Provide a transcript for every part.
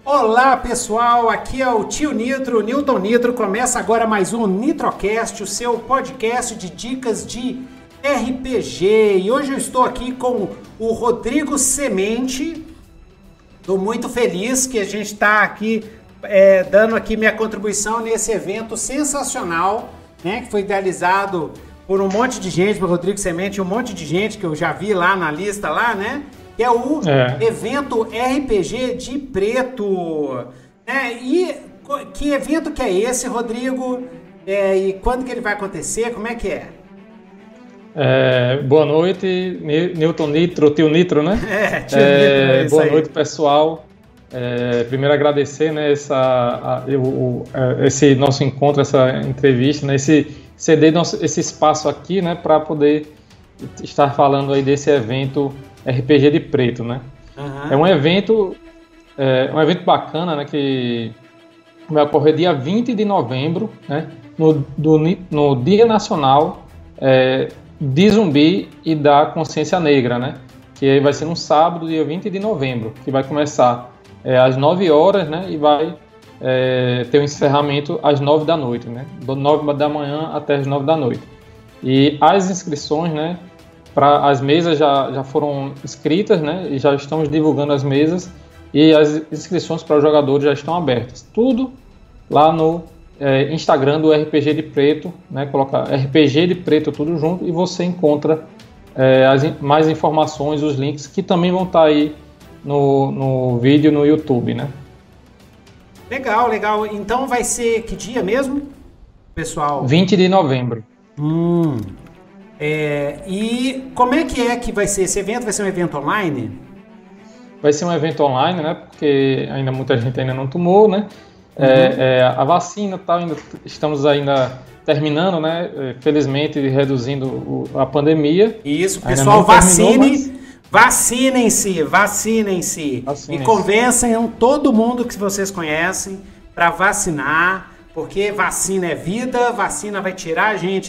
Olá pessoal, aqui é o tio Nitro, Newton Nitro. Começa agora mais um Nitrocast, o seu podcast de dicas de RPG. E hoje eu estou aqui com o Rodrigo Semente. Estou muito feliz que a gente está aqui dando aqui minha contribuição nesse evento sensacional, né, que foi idealizado por um monte de gente, por Rodrigo Semente, um monte de gente que eu já vi lá na lista lá, né? Que é o evento RPG de Preto. E que evento que é esse, Rodrigo? E quando que ele vai acontecer? Como é que é? Boa noite, Newton Nitro, tio Nitro, né? Tio Nitro, boa noite, pessoal. Primeiro agradecer, né, esse nosso encontro, essa entrevista, né, ceder esse espaço aqui, né, para poder estar falando aí desse evento RPG de Preto, né? Uhum. É um evento bacana, né, que vai ocorrer dia 20 de novembro, né, no Dia Nacional de Zumbi e da Consciência Negra, né, que vai ser no sábado, dia 20 de novembro, que vai começar às 9 horas, né, e vai ter um encerramento às 9 da noite, né, do 9 da manhã até as 9 da noite. E as inscrições, né, para as mesas já foram escritas, né, e já estamos divulgando as mesas, e as inscrições para os jogadores já estão abertas. Tudo lá no Instagram do RPG de Preto, né, coloca RPG de Preto tudo junto, e você encontra mais informações, os links, que também vão estar aí no vídeo no YouTube, né? Legal, legal. Então vai ser que dia mesmo, pessoal? 20 de novembro. E como é que vai ser esse evento? Vai ser um evento online? Vai ser um evento online, né? Porque muita gente ainda não tomou, né? A vacina, tal, estamos ainda terminando, né? Felizmente reduzindo a pandemia. Isso, pessoal, vacinem-se. E convençam todo mundo que vocês conhecem para vacinar, porque vacina é vida, vacina vai tirar a gente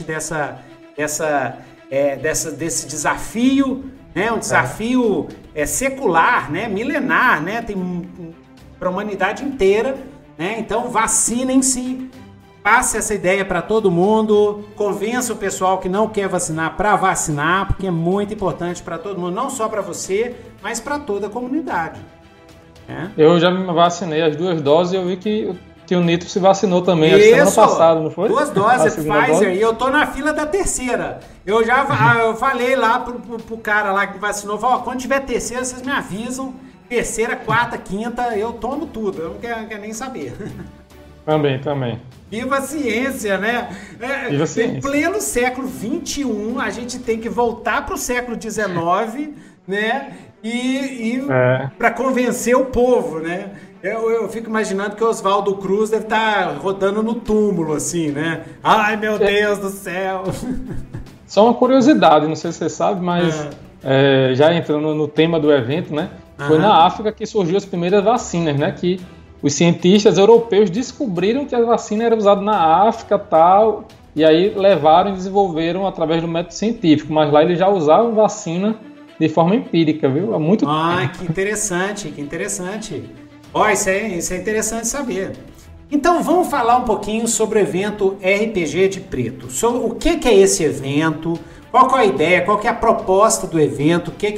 desse desafio, né? Um desafio secular, né? Milenar, né? Tem para a humanidade inteira, né? Então vacinem-se, passe essa ideia para todo mundo, convença o pessoal que não quer vacinar para vacinar, porque é muito importante para todo mundo, não só para você, mas para toda a comunidade. Eu já me vacinei as 2 doses e eu vi que o tio Nitro se vacinou também a semana passada, não foi? 2 doses, Pfizer, e eu tô na fila da terceira. Eu falei lá pro cara lá que vacinou, quando tiver terceira, vocês me avisam, terceira, quarta, quinta, eu tomo tudo, eu não quero nem saber. Também. Viva a ciência, né? Viva a ciência. Em pleno século XXI, a gente tem que voltar pro século XIX, né? Para convencer o povo, né? Eu fico imaginando que o Oswaldo Cruz deve estar rodando no túmulo, assim, né? Ai, meu Deus do céu! Só uma curiosidade, não sei se você sabe, mas já entrando no tema do evento, né? Foi na África que surgiu as primeiras vacinas, né? Que os cientistas europeus descobriram que a vacina era usada na África tal, e aí levaram e desenvolveram através do método científico, mas lá eles já usavam vacina de forma empírica, viu? Há muito tempo. Que interessante. Isso é interessante saber. Então vamos falar um pouquinho sobre o evento RPG de Preto. Sobre o que é esse evento, qual é a ideia, qual é a proposta do evento, o que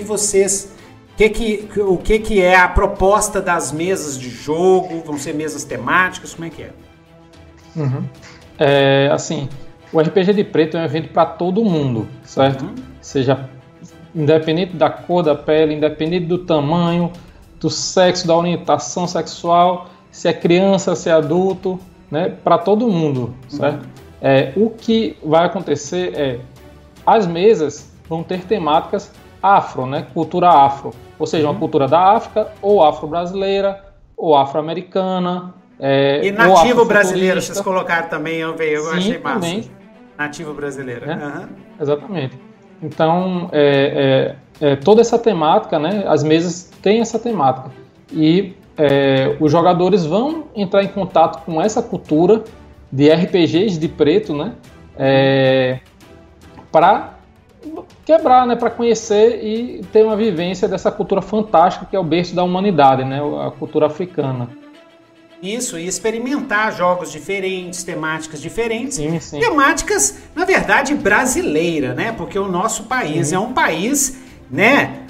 é a proposta das mesas de jogo, vão ser mesas temáticas, como é que é? Assim, o RPG de Preto é um evento para todo mundo, certo? Seja independente da cor da pele, independente do tamanho, do sexo, da orientação sexual, se é criança, se é adulto, né? Para todo mundo, certo? O que vai acontecer as mesas vão ter temáticas afro, né? Cultura afro, ou seja, uma cultura da África, ou afro-brasileira, ou afro-americana. E nativo brasileiro, vocês colocaram também, eu achei massa. Também. Nativo brasileiro. Exatamente. Então, toda essa temática, né? As mesas têm essa temática. E os jogadores vão entrar em contato com essa cultura de RPGs de preto, né? Para quebrar, né, para conhecer e ter uma vivência dessa cultura fantástica que é o berço da humanidade, né, a cultura africana. Isso, e experimentar jogos diferentes, temáticas diferentes. Sim, sim. Temáticas, na verdade, brasileira, né? Porque o nosso país é um país, né?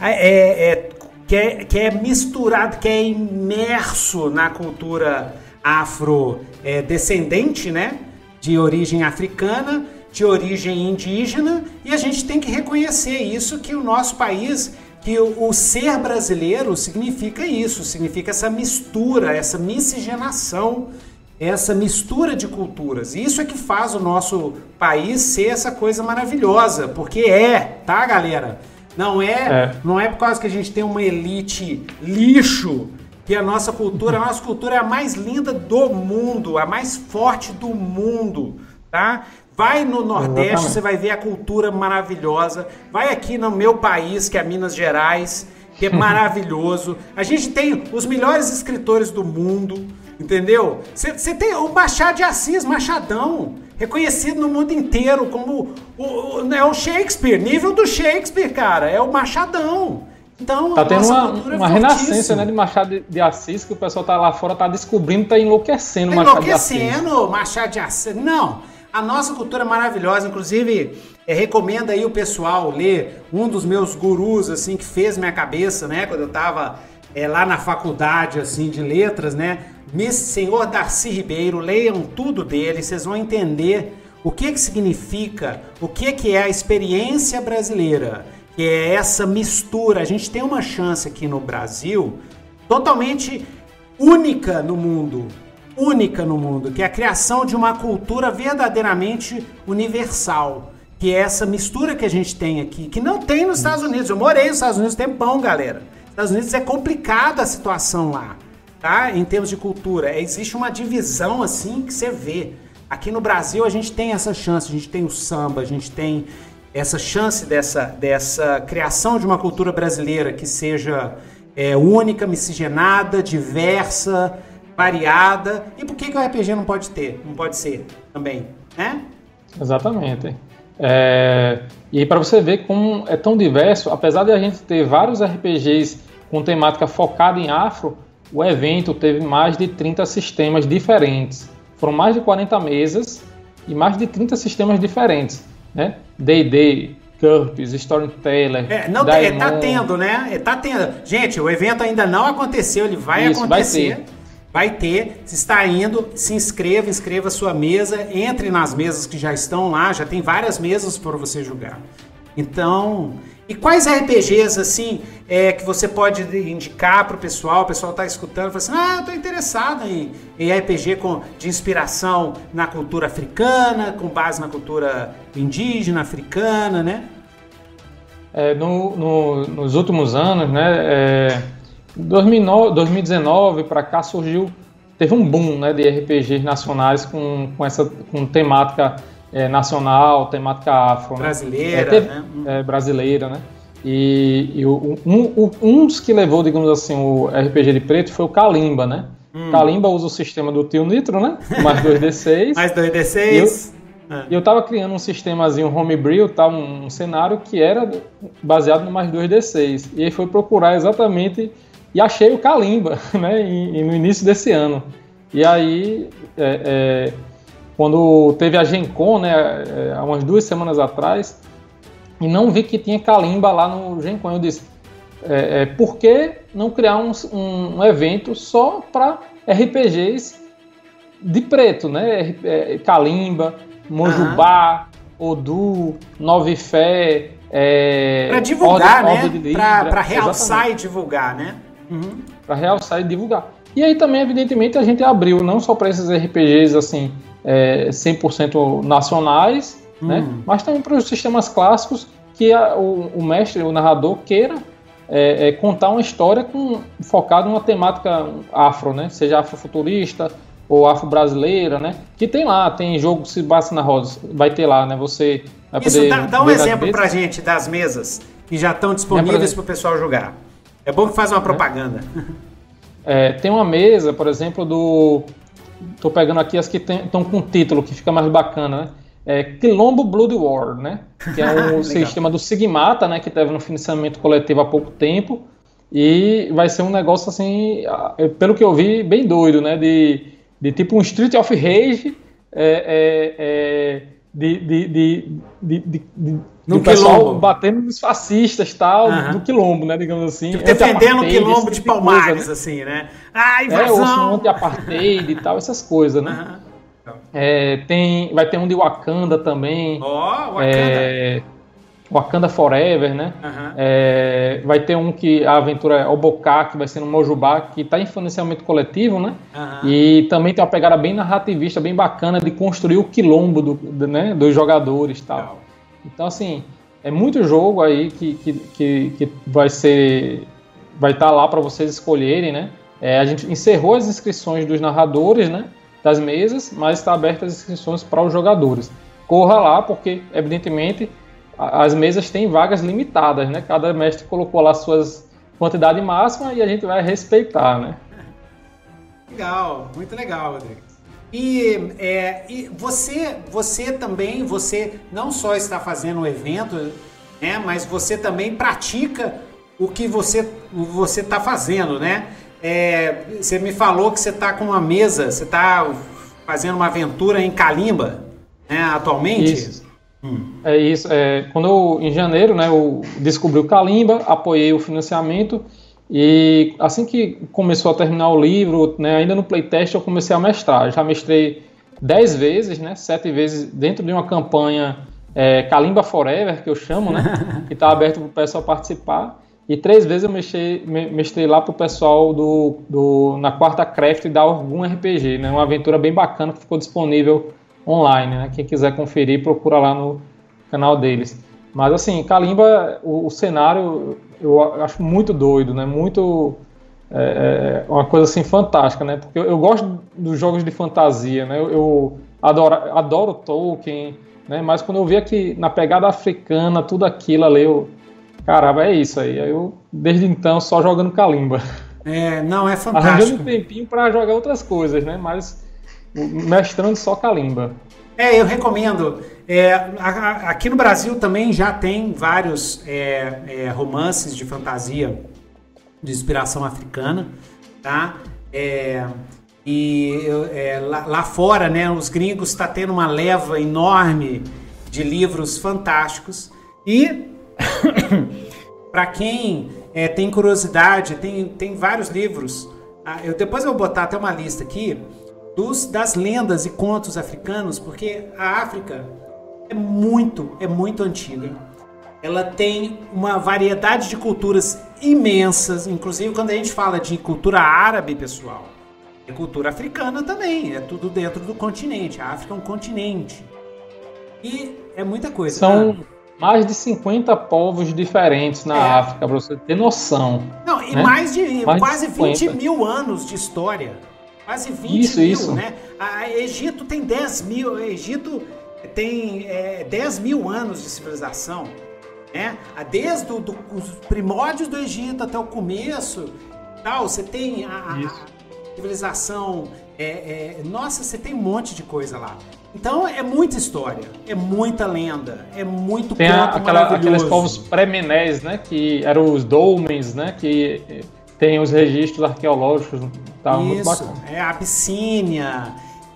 Que é misturado, que é imerso na cultura afrodescendente, né? De origem africana, de origem indígena, e a gente tem que reconhecer isso, que o nosso país, que o ser brasileiro significa isso, significa essa mistura, essa miscigenação, essa mistura de culturas. Isso é que faz o nosso país ser essa coisa maravilhosa, porque tá, galera? Não é por causa que a gente tem uma elite lixo, que a nossa cultura é a mais linda do mundo, a mais forte do mundo, tá? Vai no Nordeste, exatamente, você vai ver a cultura maravilhosa. Vai aqui no meu país, que é Minas Gerais, que é maravilhoso. A gente tem os melhores escritores do mundo, entendeu? Você tem o Machado de Assis, Machadão, reconhecido no mundo inteiro como o Shakespeare, nível do Shakespeare, cara, é o Machadão. Então, tá tendo uma renascença, né, de Machado de Assis, que o pessoal tá lá fora, tá descobrindo, tá enlouquecendo Machado de Assis. Enlouquecendo Machado de Assis. Não, a nossa cultura é maravilhosa, inclusive recomendo aí o pessoal ler um dos meus gurus, assim, que fez minha cabeça, né, quando eu tava lá na faculdade, assim, de letras, né, Senhor Darcy Ribeiro, leiam tudo dele, vocês vão entender o que significa, o que é a experiência brasileira, que é essa mistura. A gente tem uma chance aqui no Brasil totalmente única no mundo, que é a criação de uma cultura verdadeiramente universal, que é essa mistura que a gente tem aqui, que não tem nos Estados Unidos. Eu morei nos Estados Unidos tempão, galera. Nos Estados Unidos é complicada a situação lá, tá? Em termos de cultura. Existe uma divisão assim que você vê. Aqui no Brasil a gente tem essa chance, a gente tem o samba, a gente tem essa chance dessa criação de uma cultura brasileira que seja única, miscigenada, diversa, variada. E por que o RPG não pode ser também, né? Exatamente. E para você ver como é tão diverso, apesar de a gente ter vários RPGs com temática focada em afro, o evento teve mais de 30 sistemas diferentes. Foram mais de 40 mesas e mais de 30 sistemas diferentes, né? D&D, GURPS, Storyteller, tá tendo, né? Tá tendo. Gente, o evento ainda não aconteceu, ele vai acontecer. Vai ter, se está indo, se inscreva a sua mesa, entre nas mesas que já estão lá, já tem várias mesas para você jogar. Então, e quais RPGs, assim, que você pode indicar para o pessoal tá escutando, fala assim, eu tô interessado em RPG de inspiração na cultura africana, com base na cultura indígena, africana, né? Nos últimos anos, né, 2019 para cá teve um boom, né, de RPGs nacionais com temática nacional, temática afro, brasileira, né? Brasileira, né? E um dos que levou, digamos assim, o RPG de preto foi o Kalimba, né? Kalimba usa o sistema do Tio Nitro, né? Mais 2D6. Mais 2D6. E eu tava criando um sistemazinho homebrew, tá? Um cenário que era baseado no mais 2D6. E aí foi procurar exatamente e achei o Kalimba, né? No início desse ano. E aí, quando teve a Gen Con, né? Há umas 2 semanas atrás, e não vi que tinha Kalimba lá no Gen Con, eu disse, por que não criar um evento só para RPGs de preto, né? Kalimba, Mojubá, Odu, Nova Fé, para divulgar, Ordem né? Para realçar e divulgar, né? Para realçar e divulgar. E aí também, evidentemente, a gente abriu não só para esses RPGs assim, 100% nacionais, né? Mas também para os sistemas clássicos que o mestre, o narrador queira contar uma história focada em uma temática afro, né? Seja afrofuturista ou afro-brasileira, né? Que tem jogo que se bate na roda, vai ter lá, né? Você vai poder... Dá um exemplo pra gente das mesas que já estão disponíveis para o pessoal jogar. É bom que faz uma propaganda. Tem uma mesa, por exemplo, tô pegando aqui as que estão com título, que fica mais bacana, né? Quilombo Blood War, né? Que é um sistema do Sigmata, né? Que teve no financiamento coletivo há pouco tempo. e vai ser um negócio assim, pelo que eu vi, bem doido, né? De tipo um Street of Rage, do pessoal quilombo, batendo nos fascistas, tal, do quilombo, né, digamos assim. Tipo, defendendo o quilombo de Palmares, coisa, né? Assim, né? Ah, invasão! Anti-apartheid e tal, essas coisas, né? Vai ter um de Wakanda também. Wakanda. Wakanda Forever, né? Vai ter um que a aventura é Oboká, que vai ser no Mojubá, que está em financiamento coletivo, né? E também tem uma pegada bem narrativista, bem bacana de construir o quilombo né, dos jogadores e tal. Então, assim, é muito jogo aí que vai estar lá para vocês escolherem, né? A gente encerrou as inscrições dos narradores, né? Das mesas, mas está aberta as inscrições para os jogadores. Corra lá, porque, evidentemente, as mesas têm vagas limitadas, né? Cada mestre colocou lá suas quantidade máxima e a gente vai respeitar, né? Legal, muito legal, Rodrigo. E você também, você não só está fazendo o evento, né? Mas você também pratica o que você está fazendo, né? Você me falou que você está com uma mesa, você está fazendo uma aventura em Kalimba, né? Atualmente? Isso. É isso. Em janeiro, né, eu descobri o Kalimba, apoiei o financiamento e assim que começou a terminar o livro, né, ainda no playtest eu comecei a mestrar. Já mestrei 10 vezes, né, 7 vezes dentro de uma campanha Kalimba Forever, que eu chamo, né, que está aberto para o pessoal participar. E 3 vezes eu mestrei lá para o pessoal na Quarta Craft da Orgum RPG, né, uma aventura bem bacana que ficou disponível online, né? Quem quiser conferir, procura lá no canal deles. Mas assim, Kalimba, o cenário eu acho muito doido, né? Muito uma coisa assim fantástica, né? Porque eu gosto dos jogos de fantasia, né? Eu adoro Tolkien, né? Mas quando eu vi aqui na pegada africana, tudo aquilo ali, caramba, é isso aí. Aí eu, desde então, só jogando Kalimba. Não, é fantástico. Arranjando um tempinho para jogar outras coisas, né? Mas mestrando só Kalimba. Eu recomendo. Aqui no Brasil também já tem vários romances de fantasia de inspiração africana, tá? Lá fora, né, os gringos estão tendo uma leva enorme de livros fantásticos e para quem tem curiosidade, tem vários livros. Depois eu vou botar até uma lista aqui das lendas e contos africanos, porque a África é muito antiga. Ela tem uma variedade de culturas imensas, inclusive quando a gente fala de cultura árabe, pessoal, é cultura africana também, é tudo dentro do continente. A África é um continente. E é muita coisa. São mais de 50 povos diferentes na África, para você ter noção. Não, e mais de quase 20 mil anos de história. Quase 20 mil, né? Egito tem 10 mil. Egito tem 10 mil anos de civilização, né? Desde os primórdios do Egito até o começo, tal. Você tem a civilização. Nossa, você tem um monte de coisa lá. Então é muita história, é muita lenda, é muito tem aqueles povos pré-minés, né? Que eram os dolmens, né? Que tem os registros arqueológicos, tá muito bacana. Abissínia,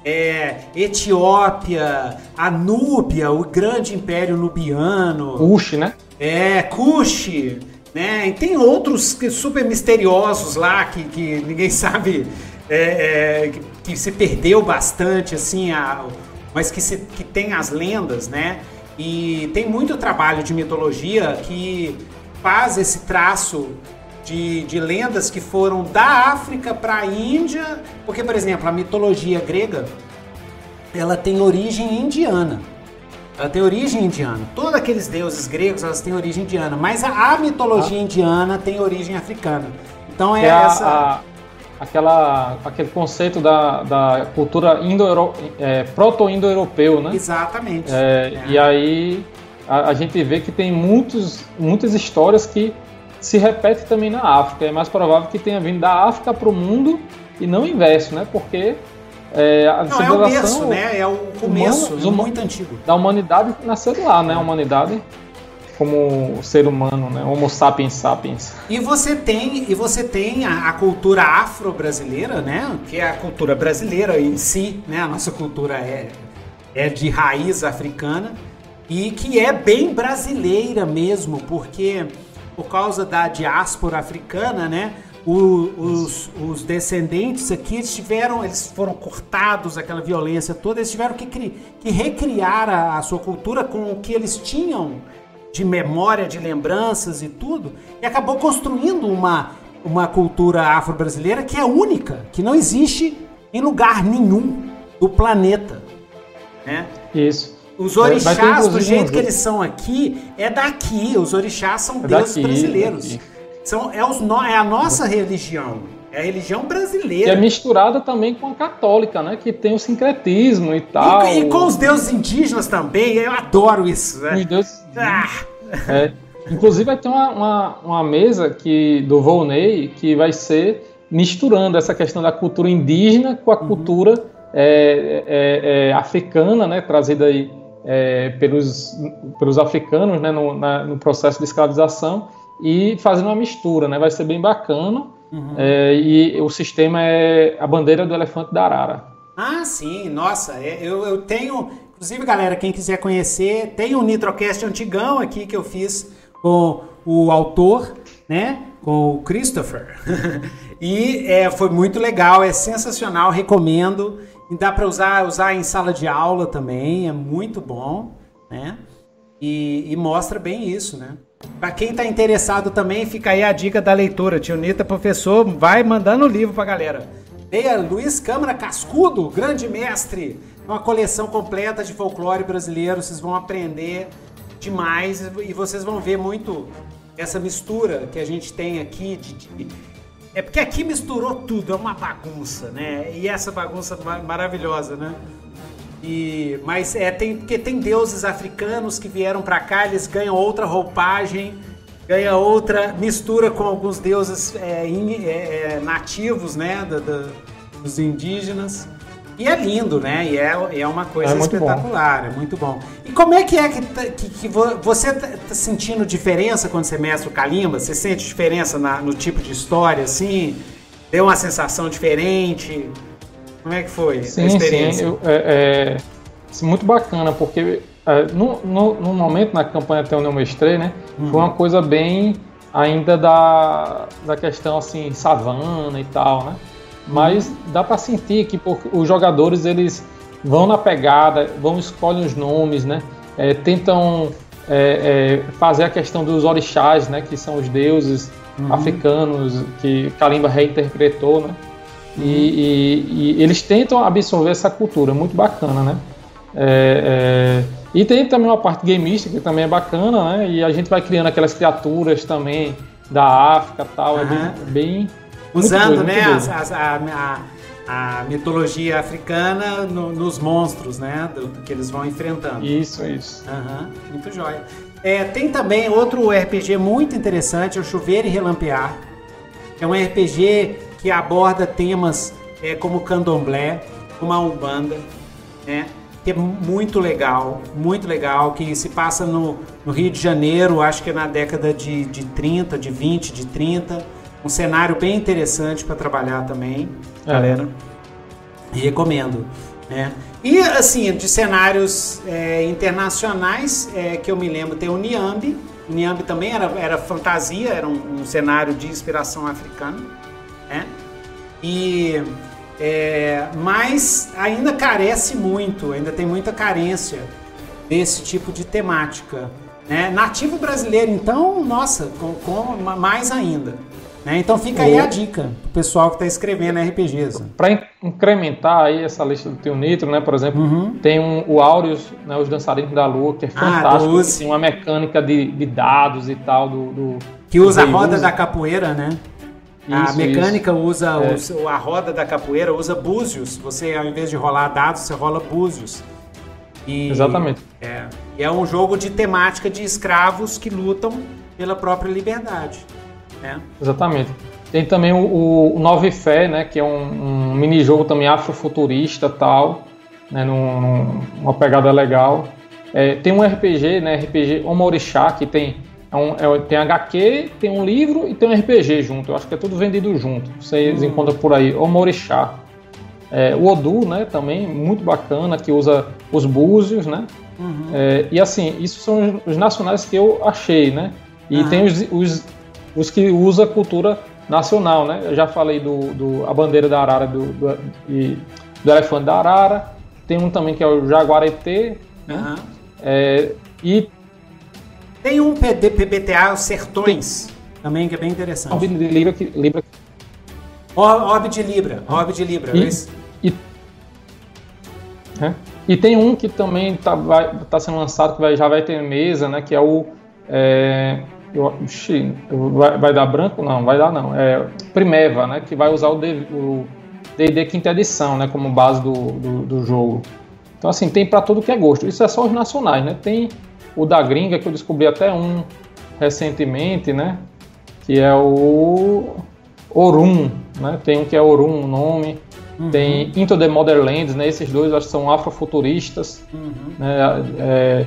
Etiópia, a Núbia, o grande império nubiano. Kush, né? Kush, né? E tem outros super misteriosos lá que ninguém sabe, que se perdeu bastante, assim, mas que tem as lendas, né? E tem muito trabalho de mitologia que faz esse traço de lendas que foram da África para a Índia, porque, por exemplo, a mitologia grega, ela tem origem indiana. Todos aqueles deuses gregos, elas têm origem indiana, mas a mitologia indiana tem origem africana. Então aquele conceito da cultura proto-indo-europeu, né? Exatamente. E aí a gente vê que tem muitas histórias que se repete também na África. É mais provável que tenha vindo da África para o mundo e não o inverso, né? Porque a civilização... É o começo, muito antigo. Da humanidade nasceu de lá, né? A humanidade... como ser humano, né? Homo sapiens sapiens. E você tem a cultura afro-brasileira, né? Que é a cultura brasileira em si, né? A nossa cultura é de raiz africana e que é bem brasileira mesmo, porque por causa da diáspora africana, né? Os descendentes aqui, eles foram cortados, aquela violência toda, eles tiveram que recriar a sua cultura com o que eles tinham de memória, de lembranças e tudo, e acabou construindo uma cultura afro-brasileira que é única, que não existe em lugar nenhum do planeta, né? Isso. Os orixás, do jeito que eles são aqui, é daqui. Os orixás são deuses brasileiros. É a nossa religião. É a religião brasileira. E é misturada também com a católica, né? Que tem o sincretismo e tal. E com os deuses indígenas também. Eu adoro isso, né? Os deuses... Inclusive vai ter uma mesa do Volney que vai ser misturando essa questão da cultura indígena com a cultura africana, né? Trazida aí pelos africanos, né? No processo de escravização. E fazendo uma mistura, né? Vai ser bem bacana. E o sistema é a bandeira do elefante da Arara. Ah, sim, nossa, eu tenho, inclusive, galera, quem quiser conhecer, tem um Nitrocast antigão aqui que eu fiz com o autor, né? Com o Christopher. E foi muito legal, é sensacional, recomendo. E dá para usar em sala de aula também, é muito bom, né? E mostra bem isso, né? Para quem está interessado também, fica aí a dica da leitura. Tio Nita, professor, vai mandando o livro para a galera. Leia Luiz Câmara Cascudo, grande mestre. Uma coleção completa de folclore brasileiro. Vocês vão aprender demais e vocês vão ver muito essa mistura que a gente tem aqui. É porque aqui misturou tudo, é uma bagunça, né? E essa bagunça maravilhosa, né? Mas porque tem deuses africanos que vieram para cá, eles ganham outra roupagem, ganham outra mistura com alguns deuses nativos, né, dos indígenas. E é lindo, né? E é uma coisa espetacular, é muito bom. E como é que você tá sentindo diferença quando você mestra o Kalimba? Você sente diferença no tipo de história, assim? Deu uma sensação diferente? Como é que foi a experiência? Sim, muito bacana, porque no momento, na campanha até onde eu mestrei, né, foi uma coisa bem ainda da questão assim, savana e tal, né? Mas dá para sentir que os jogadores eles vão na pegada, escolhem os nomes, né? Tentam fazer a questão dos orixás, né? Que são os deuses africanos que Kalimba reinterpretou, né? E eles tentam absorver essa cultura, muito bacana, né? E tem também uma parte gameística que também é bacana, né? E a gente vai criando aquelas criaturas também da África e tal, é bem usando, né, a mitologia africana nos monstros, né, que eles vão enfrentando. Isso. Muito jóia. Tem também outro RPG muito interessante, é o Chover e Relampear. É um RPG que aborda temas como candomblé, como a Umbanda, né? Que é muito legal, que se passa no Rio de Janeiro, acho que é na década de 30, de 20, de 30. Um cenário bem interessante para trabalhar também, galera. Recomendo, né? E, assim, de cenários internacionais, que eu me lembro, tem o Niambi. O Niambi também era fantasia, era um cenário de inspiração africana, né? Mas ainda carece muito, ainda tem muita carência desse tipo de temática, né? Nativo brasileiro, então, nossa, com mais ainda, né? Então fica aí a dica pro pessoal que está escrevendo RPGs. Para incrementar aí essa lista do Tio Nitro, né? Por exemplo, tem o Aureus, né? Os Dançarinos da Lua, que é fantástico, que tem uma mecânica de dados e tal que usa a roda da capoeira, né? A mecânica usa a roda da capoeira, usa búzios. Você, ao invés de rolar dados, você rola búzios. Exatamente. E é um jogo de temática de escravos que lutam pela própria liberdade, né? Exatamente. Tem também o Nova Fé, né? Que é um mini-jogo também afrofuturista e tal, né? Numa pegada legal. tem um RPG, né, RPG Omorixá, que tem HQ, tem um livro e tem um RPG junto. Eu acho que é tudo vendido junto. Vocês encontram por aí, Omorixá. O Odu, né, também, muito bacana, que usa os búzios, né? E assim, isso são os nacionais que eu achei, né? E tem os que usa cultura nacional, né? Eu já falei a bandeira da arara, do elefante da arara. Tem um também que é o jaguaretê, né? E tem um PBTA, os Sertões, também, que é bem interessante. Orbe de Libra. Orbe de Libra. E tem um que também tá sendo lançado, que já vai ter mesa, né? Que é o... vai dar branco? Não, vai dar não. Primeva, né? Que vai usar o D&D quinta edição, né? Como base do jogo. Então, assim, tem para tudo que é gosto. Isso é só os nacionais, né? Tem o da gringa, que eu descobri até um recentemente, né? Que é o Orun, né? Tem um que é Orun, o nome. Tem Into the Motherlands, né? Esses dois, acho que são afrofuturistas. Né?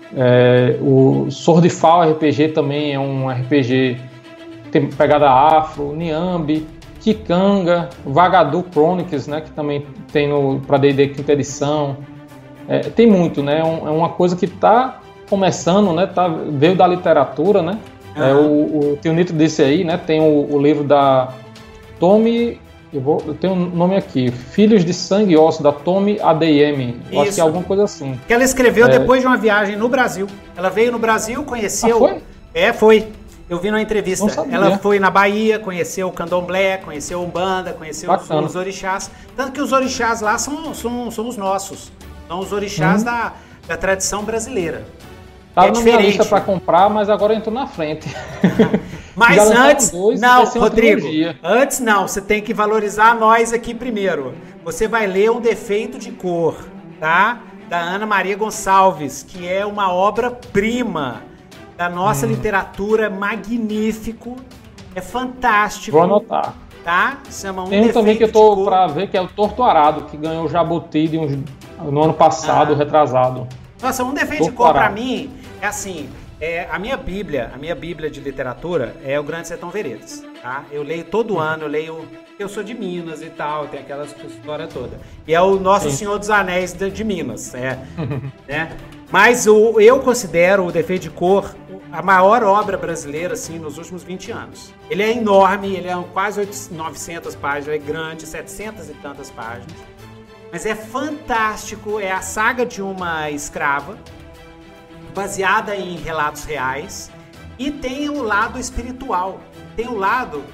O Swordfall RPG também é um RPG tem pegada afro. Niambi, Kikanga, Vagadu Chronicles, né? Que também tem para D&D quinta edição. Tem muito, né? É uma coisa que está começando, né? Veio da literatura, né? O Tio Nitro disse aí, né? Tem o livro da Tommy... Eu tenho um nome aqui, Filhos de Sangue e Osso, da Tommy ADM. Eu acho que é alguma coisa assim. Que ela escreveu depois de uma viagem no Brasil. Ela veio no Brasil, conheceu... foi? Foi. Eu vi numa entrevista. Ela foi na Bahia, conheceu o Candomblé, conheceu a Umbanda, conheceu os orixás. Tanto que os orixás lá são os nossos. São os orixás da tradição brasileira. Tava na minha lista para comprar, mas agora entrou na frente. Mas antes, Rodrigo, antes não, você tem que valorizar nós aqui primeiro. Você vai ler Um Defeito de Cor, tá? Da Ana Maria Gonçalves, que é uma obra-prima da nossa literatura, magnífico, é fantástico. Vou anotar. Tá? Chama Tem um também que eu tô para ver, que é o Torto Arado, que ganhou o Jabuti no ano passado, retrasado. Nossa, Um Defeito de Cor para mim é assim... a minha Bíblia de literatura é o Grande Sertão Veredas, tá? Eu leio todo ano, eu sou de Minas e tal, tem aquela história toda. E é o Nosso Senhor dos Anéis de Minas, né? Mas eu considero O Defeito de Cor a maior obra brasileira, assim, nos últimos 20 anos. Ele é enorme, ele é quase 900 páginas, é grande, 700 e tantas páginas. Mas é fantástico, é a saga de uma escrava, baseada em relatos reais, e tem o lado espiritual. Tem o lado,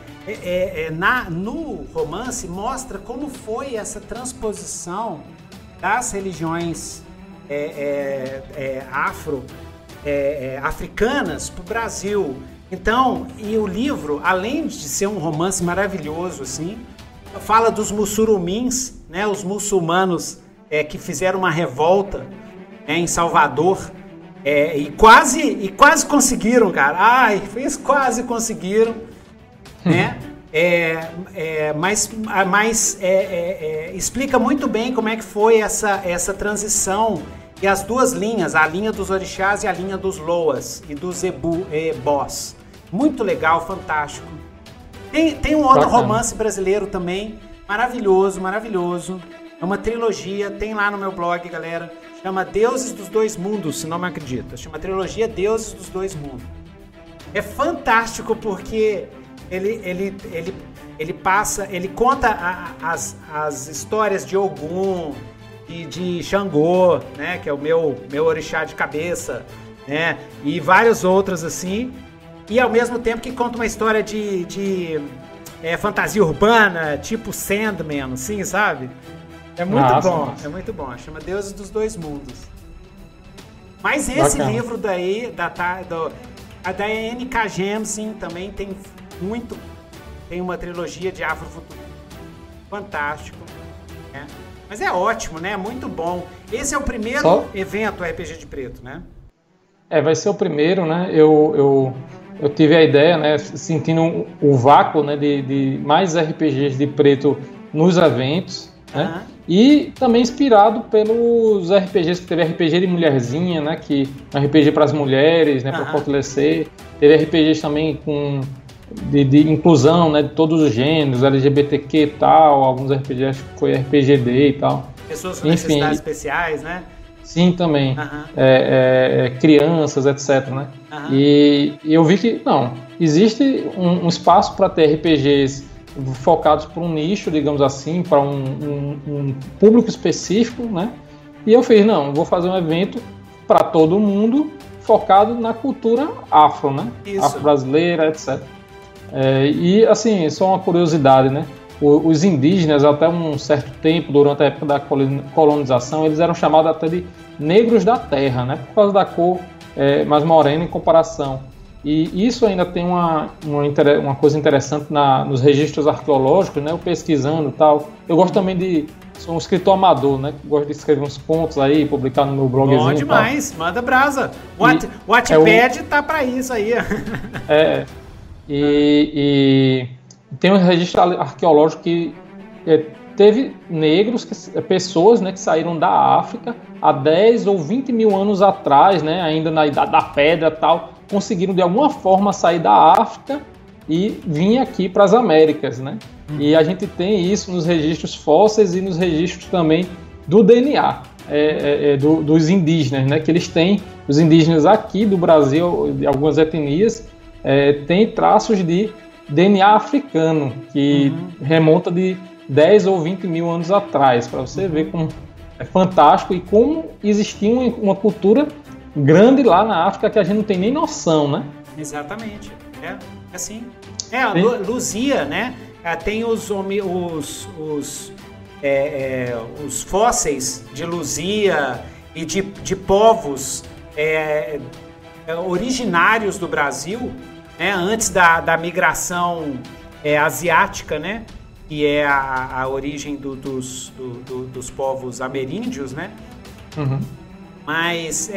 no romance, mostra como foi essa transposição das religiões africanas para o Brasil. Então, e o livro, além de ser um romance maravilhoso, assim, fala dos mussurumins, né, os muçulmanos que fizeram uma revolta em Salvador. E quase conseguiram, cara. Quase conseguiram, né? Mas explica muito bem como é que foi essa transição e as duas linhas, a linha dos orixás e a linha dos loas e dos ebós. Muito legal, fantástico. Tem um outro romance brasileiro também, maravilhoso. É uma trilogia, tem lá no meu blog, galera. Chama Deuses dos Dois Mundos, se não me acredita. Chama trilogia Deuses dos Dois Mundos. É fantástico porque ele conta as histórias de Ogum e de Xangô, né, que é o meu orixá de cabeça, né, e vários outros assim. E ao mesmo tempo que conta uma história de fantasia urbana, tipo Sandman, assim, sabe? É muito bom, é muito bom. Chama Deuses dos Dois Mundos. Mas esse livro daí, a da N.K. Jemisin, também tem uma trilogia de afrofuturo fantástico, né? Mas é ótimo, né? Muito bom. Esse é o primeiro evento RPG de Preto, né? Vai ser o primeiro, né? Eu tive a ideia, né? Sentindo o vácuo, né? De mais RPGs de Preto nos eventos. né? E também inspirado pelos RPGs, que teve RPG de mulherzinha, né? Que RPG para as mulheres, né? Para fortalecer. Teve RPGs também de inclusão, né? De todos os gêneros, LGBTQ e tal. Alguns RPGs, acho que foi RPGD e tal. Pessoas com necessidades especiais, né? Sim, também. Crianças, etc, né? E eu vi que, não, existe um espaço para ter RPGs focados para um nicho, digamos assim, para um público específico, né? E eu fiz, não, vou fazer um evento para todo mundo focado na cultura afro, né? Afro-brasileira, etc. E, assim, só uma curiosidade, né? Os indígenas, até um certo tempo, durante a época da colonização, eles eram chamados até de negros da terra, né? Por causa da cor mais morena em comparação. E isso ainda tem uma coisa interessante nos registros arqueológicos, né? Eu pesquisando e tal. Eu gosto também sou um escritor amador, né? Gosto de escrever uns contos aí, publicar no meu blogzinho. Bom demais, manda brasa. Wattpad tá pra isso aí. E tem um registro arqueológico que teve negros, pessoas, né, que saíram da África há 10 ou 20 mil anos atrás, né, ainda na Idade da Pedra e tal, conseguiram de alguma forma sair da África e vir aqui para as Américas, né? E a gente tem isso nos registros fósseis e nos registros também do DNA dos indígenas, né? Que eles têm, os indígenas aqui do Brasil, de algumas etnias, têm traços de DNA africano, que remonta de 10 ou 20 mil anos atrás, para você ver como é fantástico e como existia uma cultura grande lá na África que a gente não tem nem noção, né? Exatamente, assim. Luzia, né? Tem os fósseis de Luzia e de povos originários do Brasil, né? Antes da migração asiática, né? Que é a origem dos povos ameríndios, né? Mas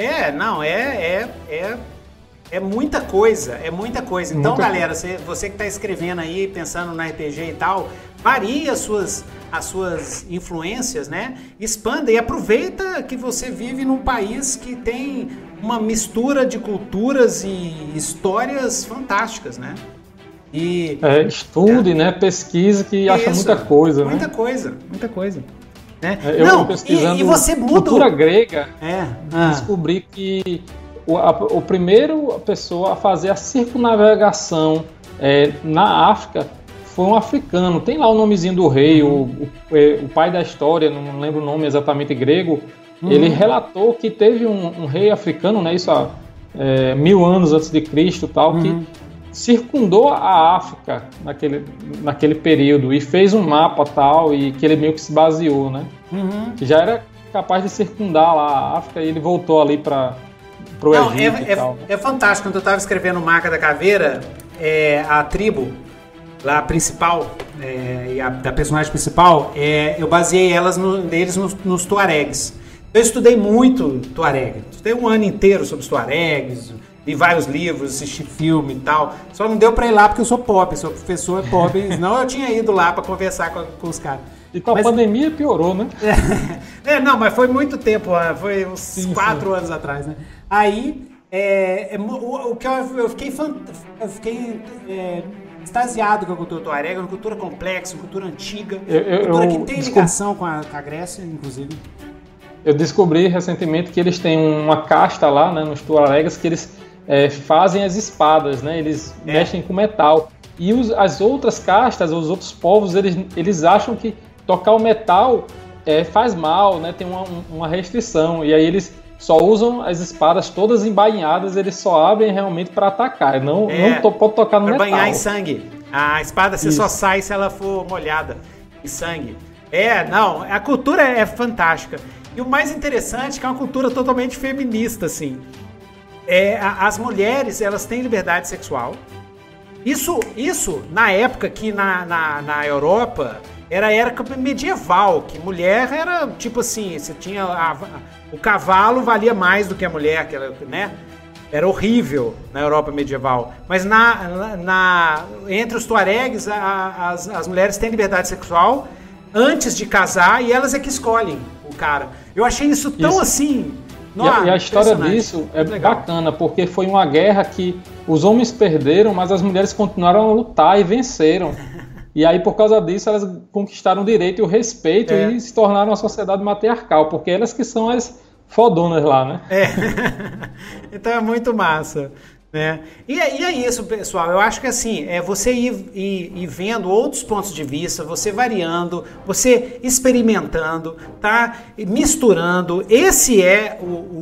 é muita coisa, Então, galera, você que está escrevendo aí, pensando no RPG e tal, varie as suas influências, né? Expanda e aproveita que você vive num país que tem uma mistura de culturas e histórias fantásticas, né? E estude, né? Pesquise, que acha muita coisa, muita né? Muita coisa. Né? Eu pesquisando e você muda cultura grega, descobri que o primeiro pessoa a fazer a circunnavegação na África foi um africano. Tem lá o nomezinho do rei, o pai da história, não lembro o nome exatamente grego. Ele relatou que teve um rei africano, né, isso há 1000 anos antes de Cristo, tal, que circundou a África naquele período e fez um mapa tal, e que ele meio que se baseou, né? Que já era capaz de circundar lá a África, e ele voltou ali para o Egito e tal. É fantástico. Quando eu estava escrevendo o Marca da Caveira, a tribo lá principal, da personagem principal, eu baseei deles nos tuaregs. Eu estudei muito tuareg. Estudei um ano inteiro sobre os tuaregs, li vários livros, assisti filme e tal. Só não deu pra ir lá porque eu sou pobre, sou professor pobre. Senão eu tinha ido lá pra conversar com os caras. E com a pandemia piorou, né? Não, mas foi muito tempo, foi uns 4 anos atrás, né? Aí, o que eu fiquei extasiado com a cultura tuareg, uma cultura complexa, uma cultura antiga, cultura que tem ligação com a Grécia, inclusive. Eu descobri recentemente que eles têm uma casta lá, né, nos tuaregas, que eles fazem as espadas, né? Eles mexem com metal. E as outras castas, os outros povos, eles acham que tocar o metal faz mal, né? Tem uma restrição. E aí eles só usam as espadas todas embainhadas, eles só abrem realmente para atacar. Não pode tocar no metal. Para banhar em sangue. A espada você só sai se ela for molhada em sangue. A cultura é fantástica. E o mais interessante é que é uma cultura totalmente feminista, assim. As mulheres, elas têm liberdade sexual. Isso na época que na Europa era a época medieval, que mulher era tipo assim, você tinha o cavalo valia mais do que a mulher, né? Era horrível na Europa medieval. Mas entre os tuaregs, as mulheres têm liberdade sexual, antes de casar e elas é que escolhem o cara. Eu achei isso tão assim... E a história disso é bacana, porque foi uma guerra que os homens perderam, mas as mulheres continuaram a lutar e venceram. E aí, por causa disso, elas conquistaram o direito e o respeito e se tornaram uma sociedade matriarcal, porque elas que são as fodonas lá, né? Então é muito massa, né? E é isso, pessoal. Eu acho que assim, você ir vendo outros pontos de vista, você variando, você experimentando, tá? Misturando. Esse é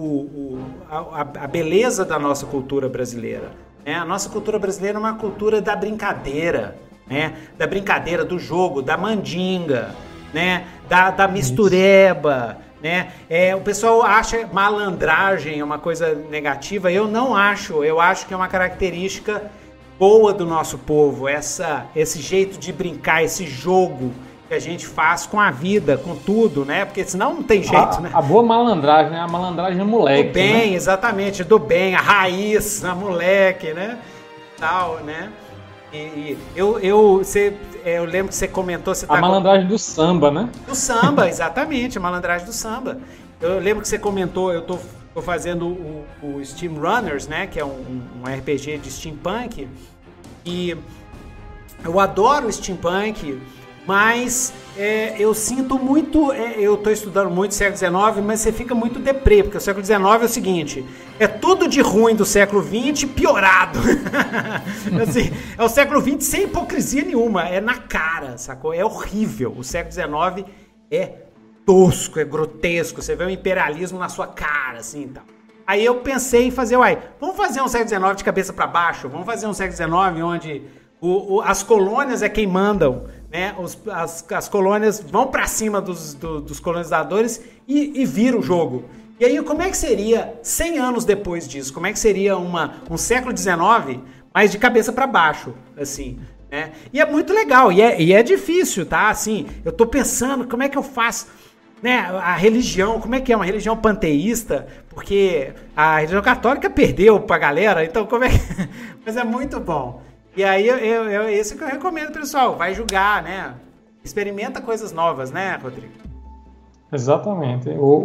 a beleza da nossa cultura brasileira, né? A nossa cultura brasileira é uma cultura da brincadeira, né? Da brincadeira, do jogo, da mandinga, né? Da mistureba, né? O pessoal acha malandragem uma coisa negativa. Eu não acho. Eu acho que é uma característica boa do nosso povo, esse jeito de brincar, esse jogo que a gente faz com a vida, com tudo, né? Porque senão não tem jeito, né? A boa malandragem, né? A malandragem é moleque. Do bem, né? Exatamente, do bem, a raiz, a moleque, né? Tal, né? Eu lembro que você comentou... A malandragem do samba, né? Do samba, exatamente, a malandragem do samba. Eu lembro que você comentou, eu tô fazendo o Steam Runners, né? Que é um RPG de steampunk. E eu adoro o steampunk, mas eu sinto muito... eu tô estudando muito século XIX, mas você fica muito deprê, porque o século XIX é o seguinte... É tudo de ruim do século XX piorado. Assim, é o século XX sem hipocrisia nenhuma. É na cara, sacou? É horrível. O século XIX é tosco, é grotesco. Você vê o imperialismo na sua cara, assim e tal. Aí eu pensei em fazer, vamos fazer um século XIX de cabeça para baixo? Vamos fazer um século XIX onde as colônias é quem mandam, né? As colônias vão para cima dos colonizadores e vira o jogo. E aí, como é que seria 100 anos depois disso? Como é que seria um século XIX, mas de cabeça para baixo, assim, né? E é muito legal, e é difícil, tá? Assim, eu tô pensando, como é que eu faço, né? A religião, como é que é? Uma religião panteísta, porque a religião católica perdeu pra galera, então como é que... Mas é muito bom. E aí, esse que eu recomendo, pessoal, vai jogar, né? Experimenta coisas novas, né, Rodrigo? Exatamente.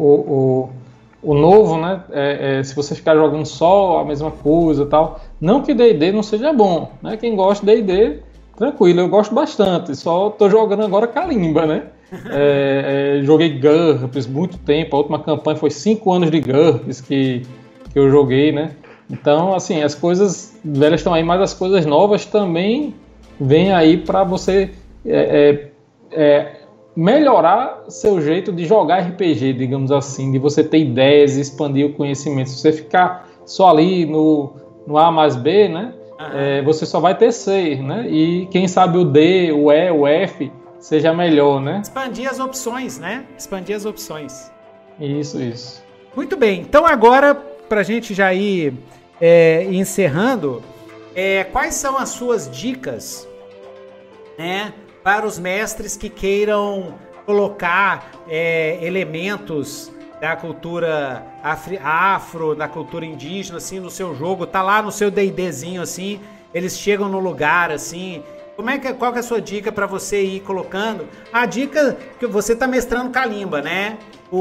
O novo, né, se você ficar jogando só a mesma coisa e tal, não que D&D não seja bom, né, quem gosta de D&D, tranquilo, eu gosto bastante, só tô jogando agora Kalimba, né, joguei GURPS muito tempo, a última campanha foi 5 anos de GURPS que eu joguei, né, então, assim, as coisas velhas estão aí, mas as coisas novas também vêm aí para você melhorar seu jeito de jogar RPG, digamos assim, de você ter ideias e expandir o conhecimento. Se você ficar só ali no A mais B, né, você só vai ter C, né, e quem sabe o D, o E, o F seja melhor, né? Expandir as opções, né? Expandir as opções. Isso. Muito bem, então agora, pra gente já ir encerrando, quais são as suas dicas, né, para os mestres que queiram colocar elementos da cultura afro, da cultura indígena, assim, no seu jogo, tá lá no seu D&Dzinho, assim, eles chegam no lugar, assim, qual que é a sua dica para você ir colocando? A dica que você tá mestrando Kalimba, né?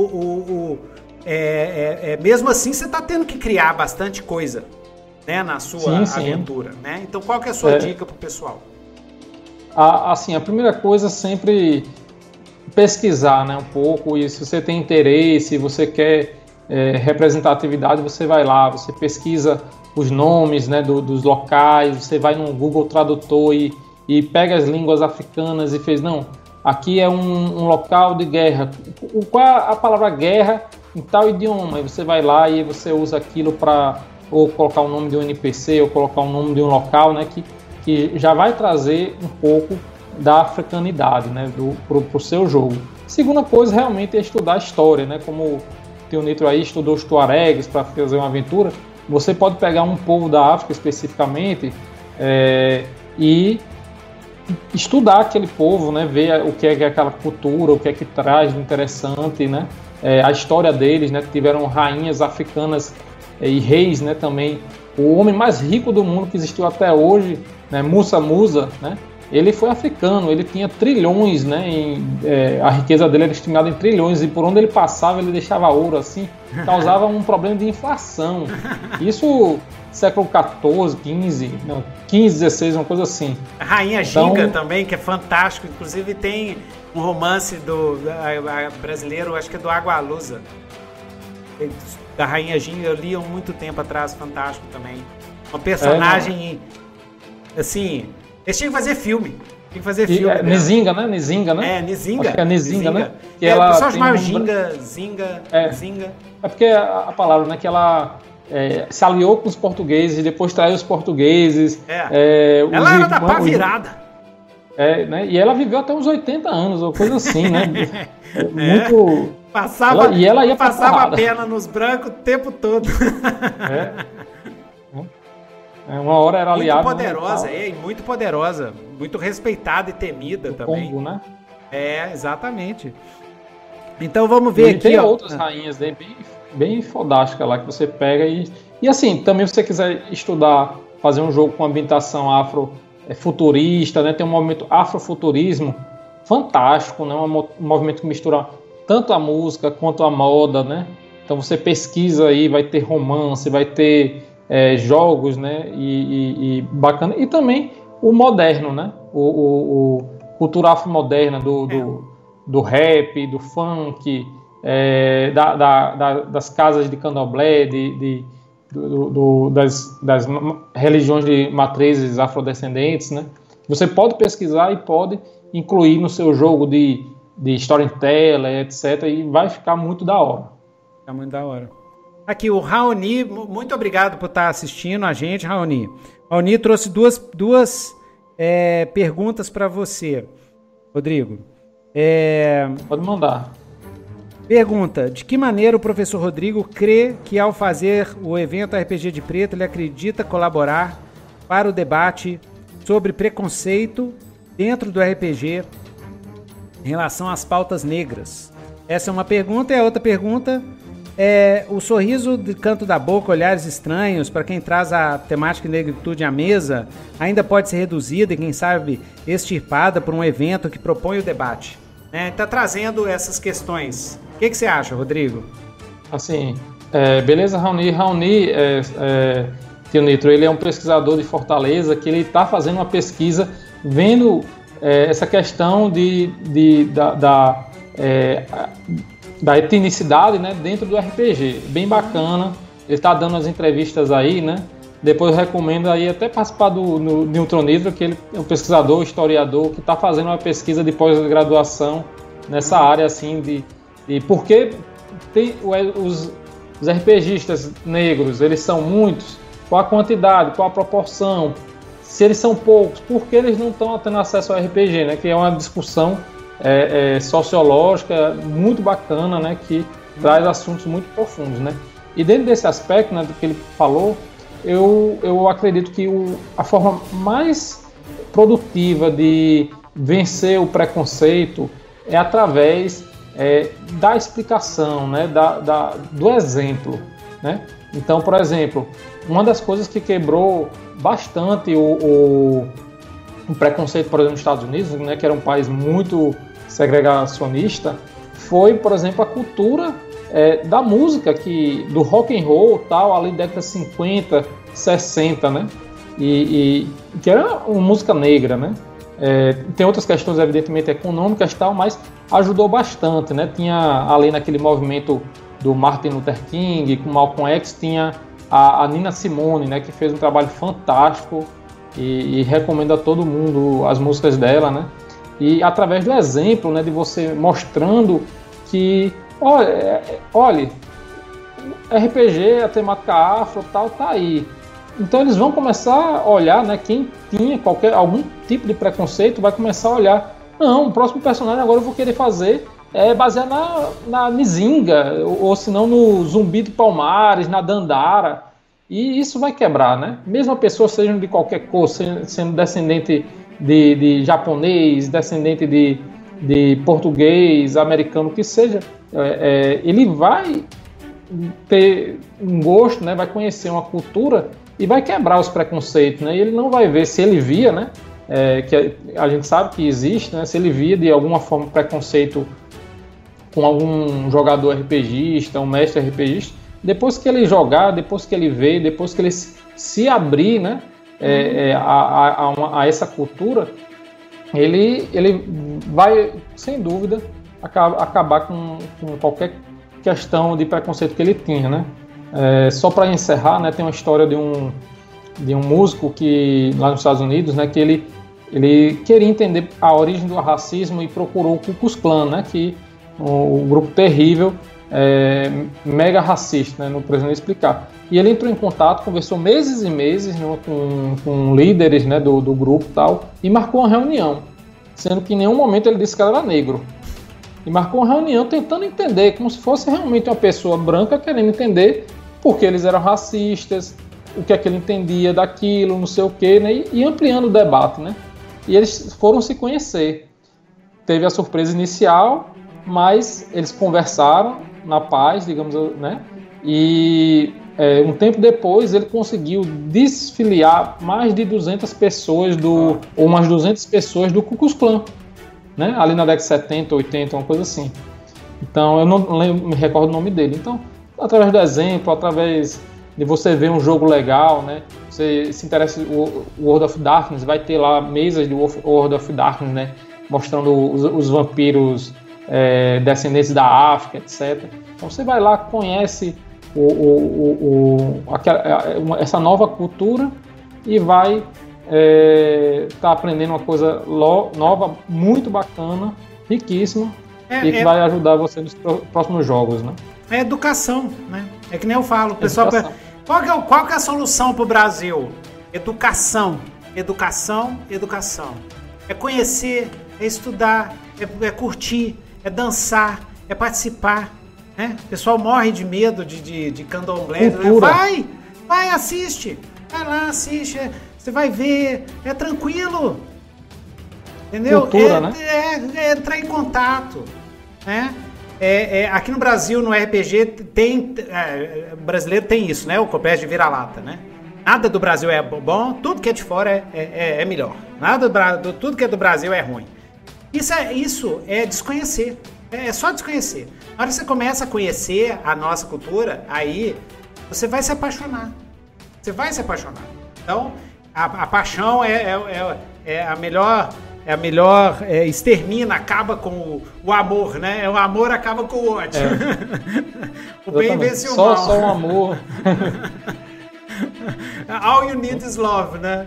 Mesmo assim, você tá tendo que criar bastante coisa, né, na sua aventura, né? Então, qual que é a sua dica pro pessoal? Assim, a primeira coisa é sempre pesquisar, né, um pouco, e se você tem interesse, você quer representatividade, você vai lá, você pesquisa os nomes, né, dos locais, você vai no Google Tradutor e pega as línguas africanas e fez, não, aqui é um local de guerra, qual é a palavra guerra em tal idioma, e você vai lá e você usa aquilo para ou colocar o nome de um NPC, ou colocar o nome de um local, né, que já vai trazer um pouco da africanidade, né, pro seu jogo. Segunda coisa, realmente, é estudar a história, né, como o Tio Nitro aí estudou os Tuaregs para fazer uma aventura, você pode pegar um povo da África especificamente e estudar aquele povo, né, ver o que é aquela cultura, o que é que traz de interessante, né, a história deles, né, que tiveram rainhas africanas e reis, né, também. O homem mais rico do mundo que existiu até hoje, né, Musa Musa, né, ele foi africano, ele tinha trilhões, né? A riqueza dele era estimada em trilhões, e por onde ele passava ele deixava ouro, assim, causava um problema de inflação. Isso século XIV, XV, XVI, uma coisa assim. A Rainha Ginga também, que é fantástico, inclusive tem um romance brasileiro, acho que é do Agualusa, da Rainha Ginga, eu li há muito tempo atrás, fantástico também. Uma personagem, assim, eles tinham que fazer filme. Nizinga, né? Nizinga, né? Nizinga. Acho que é Nizinga, né? Que ela o pessoal chamava Zinga. É porque a palavra, né? Que ela se aliou com os portugueses e depois traiu os portugueses. Ela era da pá virada. Né? E ela viveu até uns 80 anos, ou coisa assim, né? Muito... Ela ia passava a perna nos brancos o tempo todo. Uma hora era aliada. Muito poderosa, muito poderosa. Muito respeitada e temida também. Congo, né? Exatamente. Então vamos ver aqui. Tem outras rainhas aí bem fodásticas lá que você pega e assim, também se você quiser estudar, fazer um jogo com ambientação afrofuturista, né? Tem um movimento afrofuturismo fantástico, né? Um movimento que mistura tanto a música quanto a moda, né? Então você pesquisa aí, vai ter romance, vai ter jogos, né? E bacana. E também o moderno, né? O cultura afro-moderna do rap, do funk, das casas de candomblé, das religiões de matrizes afrodescendentes, né? Você pode pesquisar e pode incluir no seu jogo de storyteller, etc. E vai ficar muito da hora. Fica muito da hora. Aqui, o Raoni, muito obrigado por estar assistindo a gente, Raoni. Raoni trouxe duas perguntas para você, Rodrigo. Pode mandar. Pergunta: de que maneira o professor Rodrigo crê que ao fazer o evento RPG de Preto ele acredita colaborar para o debate sobre preconceito dentro do RPG em relação às pautas negras? Essa é uma pergunta. E a outra pergunta é: o sorriso de canto da boca, olhares estranhos, para quem traz a temática de negritude à mesa, ainda pode ser reduzida e, quem sabe, extirpada por um evento que propõe o debate? Está trazendo essas questões. O que você acha, Rodrigo? Assim, beleza, Raoni. Raoni, Tio Nitro, ele é um pesquisador de Fortaleza que ele está fazendo uma pesquisa vendo essa questão da etnicidade, né, dentro do RPG. Bem bacana. Ele está dando as entrevistas aí, né? Depois eu recomendo aí até participar do Nitro Nitro, que ele é um pesquisador, historiador, que está fazendo uma pesquisa de pós-graduação nessa área, assim, de por que tem os RPGistas negros, eles são muitos, qual a quantidade, qual a proporção, se eles são poucos, por que eles não estão tendo acesso ao RPG, né? Que é uma discussão sociológica muito bacana, né? Que traz assuntos muito profundos, né? E dentro desse aspecto, né, do que ele falou, eu acredito que a forma mais produtiva de vencer o preconceito é através da explicação, né, do exemplo, né? Então, por exemplo, uma das coisas que quebrou bastante o preconceito, por exemplo, nos Estados Unidos, né, que era um país muito segregacionista, foi, por exemplo, a cultura da música, do rock and roll, tal, ali década 50, 60, né? E que era uma música negra, né? Tem outras questões, evidentemente, econômicas, tal, mas ajudou bastante, né? Tinha ali naquele movimento do Martin Luther King, com Malcolm X, tinha a Nina Simone, né? Que fez um trabalho fantástico e recomendo a todo mundo as músicas dela, né? E através do exemplo, né? De você mostrando que olha, RPG, a temática afro, tal, tá aí. Então eles vão começar a olhar, né? Quem tinha algum tipo de preconceito vai começar a olhar. Não, o próximo personagem agora eu vou querer fazer baseado na Nizinga, ou se não no Zumbi de Palmares, na Dandara. E isso vai quebrar, né? Mesmo a pessoa seja de qualquer cor, sendo descendente de japonês, descendente de português, americano, que seja, ele vai ter um gosto, né? Vai conhecer uma cultura e vai quebrar os preconceitos, né? E ele não vai ver, se ele via, né? que a gente sabe que existe, né? Se ele via de alguma forma preconceito com algum jogador RPGista, um mestre RPGista, depois que ele jogar, depois que ele ver, depois que ele se abrir, né, a essa cultura, ele vai, sem dúvida, acabar com qualquer questão de preconceito que ele tinha, né? Só para encerrar, né, tem uma história de um músico que lá nos Estados Unidos, né, que ele queria entender a origem do racismo e procurou o Ku Klux Klan, né, que um grupo terrível, mega racista, né, não precisa nem explicar. E ele entrou em contato, conversou meses e meses, né, com líderes, né, do grupo e tal, e marcou uma reunião, sendo que em nenhum momento ele disse que ela era negro. E marcou uma reunião tentando entender, como se fosse realmente uma pessoa branca querendo entender por que eles eram racistas, o que é que ele entendia daquilo, não sei o quê, né, e ampliando o debate, né. E eles foram se conhecer. Teve a surpresa inicial, mas eles conversaram na paz, digamos, né? E um tempo depois ele conseguiu desfiliar mais de 200 pessoas ou umas 200 pessoas do Ku Klux Klan, né? Ali na década de 70, 80, uma coisa assim. Então eu não me recordo o nome dele. Então, através do exemplo, através de você ver um jogo legal, né? Você se interessa o World of Darkness, vai ter lá mesas de World of Darkness, né? Mostrando os vampiros descendentes da África, etc. Então você vai lá, conhece essa nova cultura e vai tá aprendendo uma coisa nova, muito bacana, riquíssima, e que vai ajudar você nos próximos jogos, né? É educação, né? É que nem eu falo, pessoal. Qual que é a solução para o Brasil? Educação, educação, educação. É conhecer, é estudar, é curtir, é dançar, é participar, né? O pessoal morre de medo de candomblé. Vai, assiste. Vai lá, assiste. Você vai ver. É tranquilo. Entendeu? Cultura, né? É entrar em contato, né? Aqui no Brasil, no RPG, brasileiro tem isso, né? O comércio de vira-lata, né? Nada do Brasil é bom, tudo que é de fora é melhor. Tudo que é do Brasil é ruim. Isso é desconhecer. É só desconhecer. Na hora que você começa a conhecer a nossa cultura, aí você vai se apaixonar. Você vai se apaixonar. Então, a paixão é a melhor extermina, acaba com o amor, né? O amor acaba com o ódio. O bem vence o mal. Só o amor. All you need is love, né?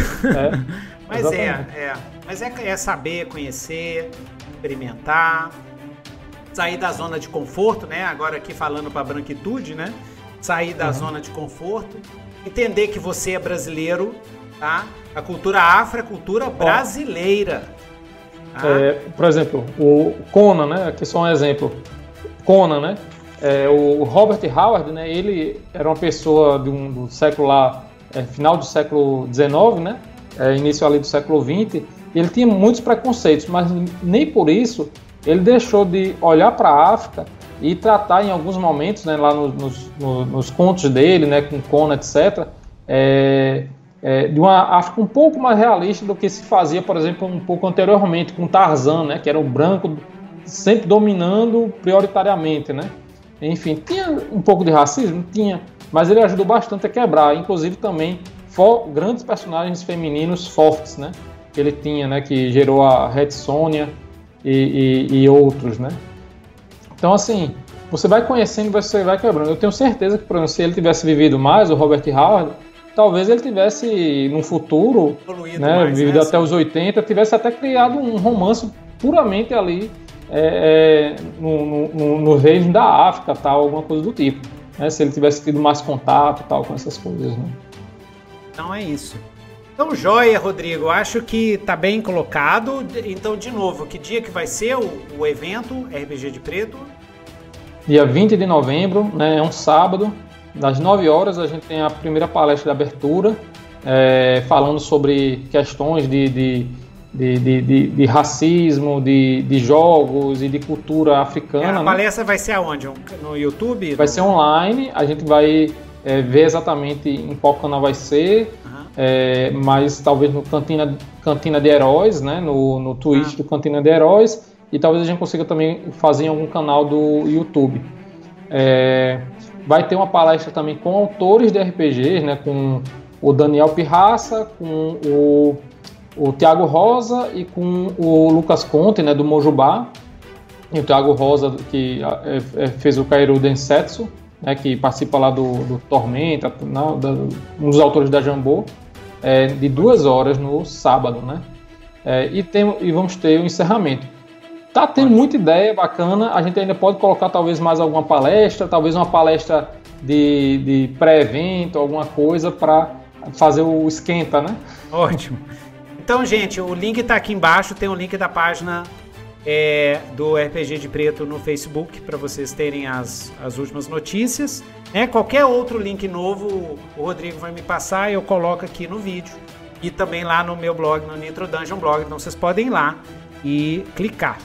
Mas é saber, conhecer, experimentar, sair da zona de conforto, né? Agora aqui falando para a branquitude, né? Sair da zona de conforto, entender que você é brasileiro, tá? A cultura afro é cultura brasileira. Tá? Por exemplo, o Conan, né? Aqui só um exemplo. Conan, né? O Robert Howard, né? Ele era uma pessoa do século lá, final do século XIX, né? Início ali do século XX. Ele tinha muitos preconceitos, mas nem por isso ele deixou de olhar para a África e tratar em alguns momentos, né? Lá nos contos dele, né? Com Conan, etc. De uma África um pouco mais realista do que se fazia, por exemplo, um pouco anteriormente com Tarzan, né? Que era o branco sempre dominando prioritariamente, né? Enfim, tinha um pouco de racismo? Tinha, mas ele ajudou bastante a quebrar, inclusive também grandes personagens femininos fortes, né? Que ele tinha, né? Que gerou a Red Sonja e outros, né? Então, assim, você vai conhecendo, você vai quebrando. Eu tenho certeza que, por exemplo, se ele tivesse vivido mais, o Robert Howard, talvez ele tivesse, num futuro, né, vivido até os 80, tivesse até criado um romance puramente ali no reino da África, tal, alguma coisa do tipo, né, se ele tivesse tido mais contato tal, com essas coisas, né? Então é isso. Então, joia, Rodrigo, acho que tá bem colocado. Então, de novo, que dia que vai ser o evento RPG de Preto? Dia 20 de novembro, né, é um sábado. Das 9 horas a gente tem a primeira palestra de abertura, falando sobre questões de racismo, de jogos e de cultura africana. A palestra vai ser aonde? No YouTube? Vai ser online, a gente vai ver exatamente em qual canal vai ser. mas talvez no Cantina de Heróis, né, no Twitch do Cantina de Heróis, e talvez a gente consiga também fazer em algum canal do YouTube. Vai ter uma palestra também com autores de RPGs, né, com o Daniel Pirraça, com o Thiago Rosa e com o Lucas Conte, né, do Mojubá. E o Thiago Rosa, que fez o Kaeru Densetsu, né, que participa lá do Tormenta, um dos autores da Jambô, de 2 horas no sábado, né? E vamos ter o encerramento. Tá tendo muita ideia bacana, a gente ainda pode colocar talvez mais alguma palestra, talvez uma palestra de pré-evento, alguma coisa para fazer o esquenta, né? Ótimo. Então, gente, o link tá aqui embaixo, tem o link da página do RPG de Preto no Facebook, para vocês terem as últimas notícias. Qualquer outro link novo, o Rodrigo vai me passar e eu coloco aqui no vídeo. E também lá no meu blog, no Nitro Dungeon Blog, então vocês podem ir lá e clicar.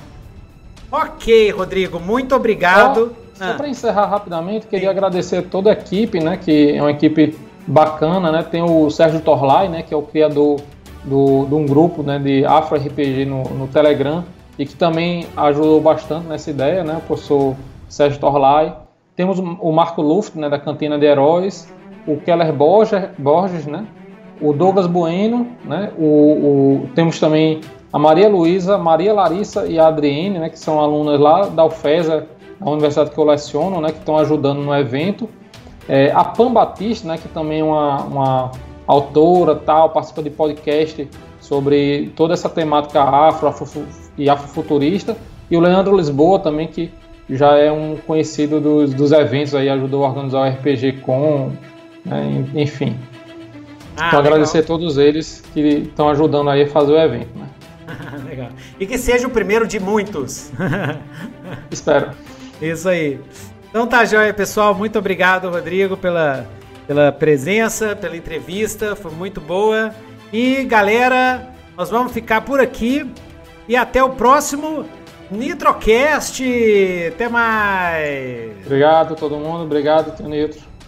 Ok, Rodrigo, muito obrigado. Só para encerrar rapidamente, queria agradecer a toda a equipe, né, que é uma equipe bacana, né? Tem o Sérgio Torlai, né, que é o criador de um grupo, né, de Afro RPG no Telegram, e que também ajudou bastante nessa ideia, né, o professor Sérgio Torlai. Temos o Marco Luft, né, da Cantina de Heróis, o Keller Borges, né, o Douglas Bueno, né, temos também a Maria Luísa, Maria Larissa e a Adriene, né, que são alunas lá da UFESA, a universidade que eu leciono, né, que estão ajudando no evento. A Pam Batista, né, que também é uma autora, participa de podcast sobre toda essa temática afro e afrofuturista. E o Leandro Lisboa também, que já é um conhecido dos eventos, aí ajudou a organizar o RPG Com, né, enfim. Então agradecer a todos eles que estão ajudando aí a fazer o evento, né? Legal. E que seja o primeiro de muitos. Espero. Isso aí. Então tá joia, pessoal. Muito obrigado, Rodrigo, pela presença, pela entrevista. Foi muito boa. E, galera, nós vamos ficar por aqui. E até o próximo Nitrocast. Até mais. Obrigado a todo mundo. Obrigado, Tio Nitro.